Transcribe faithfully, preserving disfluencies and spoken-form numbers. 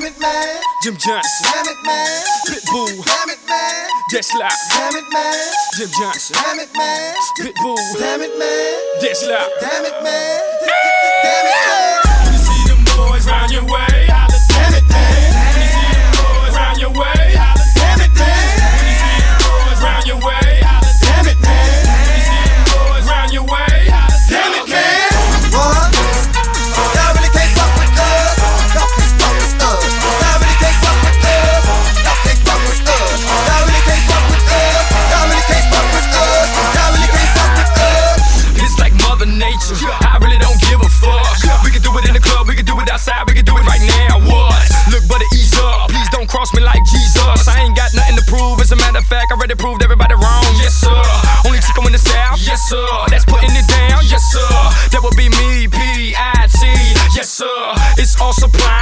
Damn it, man. Jim Johnson. Damn it, man. Pitbull. Damn it, man. That's loud. Damn it, man. Jim Johnson. Damn it, man. Pitbull. Damn it, man. That's loud. Damn it, man. Damn it, man. When you see them boys round your way, Damn it, man. when you see them boys round your way, Damn it, man. when you see them boys round your way, Damn it, man. when you see them boys round your way, Damn it, man. What? Y'all really can't fuck with us. Y'all can't fuck with us. Y'all really can't fuck with us. Y'all can't fuck with us. Y'all really can't fuck with us. Y'all really can't fuck with us. Y'all really can't fuck with us. It's like Mother Nature. I really don't give a fuck. We can do it in the club, we can do it outside, we can do it right now. What? Look, buddy, ease up. Please don't cross me like Jesus. I ain't got nothing to prove. As a matter of fact, I already proved everybody wrong. Yes, sir. Only chico in the South. Yes, sir.